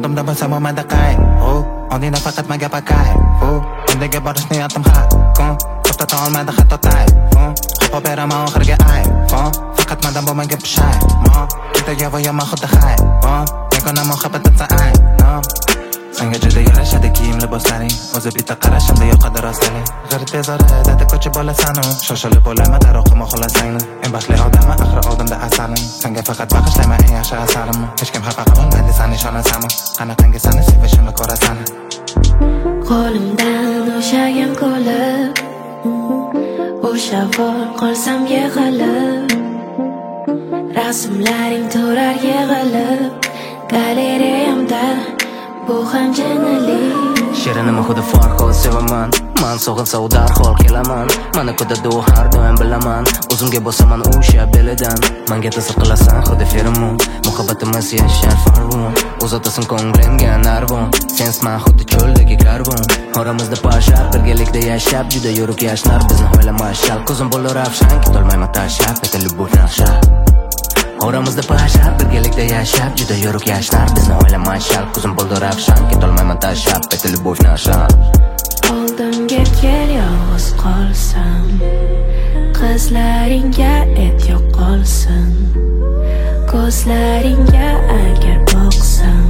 oldimda bo'lsa bo'lmaydi qay oldingda faqat menga bakay bundaga borish niyatim har kun to'xtata olmaydi hatto tayfun qopib beraman oxirgi iPhone faqat mendan bo'lmaga pushaymon juda yovvoyman xuddi hayvon yagona muhabbatimsa ayno senga juda yarashadi kiyim liboslaring o'zi bitta qarashimda yoqadi rostlaring g'arib bezorada ko'chib bolasanu shoshilib bo'laman darrov qilma xohlasangni men baxtli odamman axir oldimda asarim senga faqat bag'ishlayman eng yaxshi asarimni hech kim xafa qilmaydi san ishonasanmi qanaqangi sani sevishimni ko'rasan qo'limdan o'shagan ko'lib o'sha bor qolsam yig'ilib rasmlaring turar yig'ilib galereyamda bu ham jinnilik shirinimi xuddi farhod sevaman man sog'insa u darhol kelaman mana kudada u har doim bilaman o'zimga bosaman o'sha belidan manga ta'sir qilasan xuddi feromon muhabbatimiz yashar farvon uzotasan ko'nglimga narvon sensman xuddi cho'ldagi karvon oramizda pashar birgalikda yashab juda yo'riq yashnar bizni o'ylamay shal ko'zim bo'lur ravshan ketolmayman tashlab это любовь наша oramizda pashar birgalikda yashab juda yo'riq yashnar bizni o'ylamay shal ko'zim bo'ldi ravshan ketolmayman tashlab это любовь наша oldimga kel yolg'iz qolsam qizlaringga et yo'qolsin ko'zlaringga agar boqsam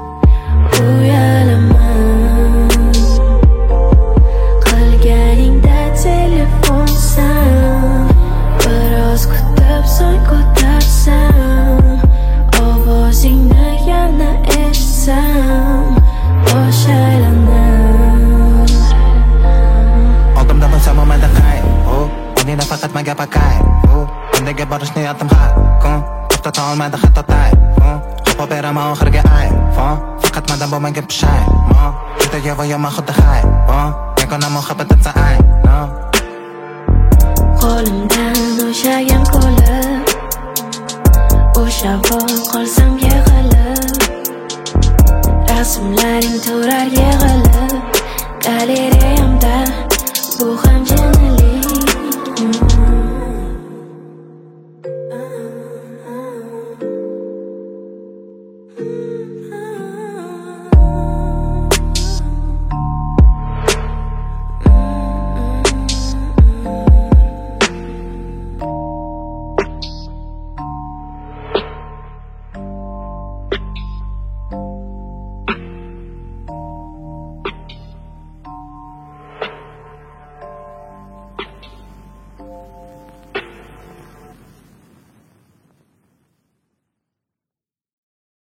uyalaman qilganingda telefonsan biroz kutib so'ng ko'tarsam ovozingni yana eshitsam bosh aylanar oldimda bo'lsa bo'lmaydi qay oldingda faqat menga bakay bundaga borish niyatim har kun to'xtata olmaydi hatto tayfun qopib beraman oxirgi iPhone faqat mendan bo'lmaga pushaymon juda yovvoyman xuddi hayvon yagona muhabbatimsa ayno qo'limdan o'shagan ko'lib o'sha bor qolsam yig'ilib rasmlaring turar yig'ilib galereyamda bu ham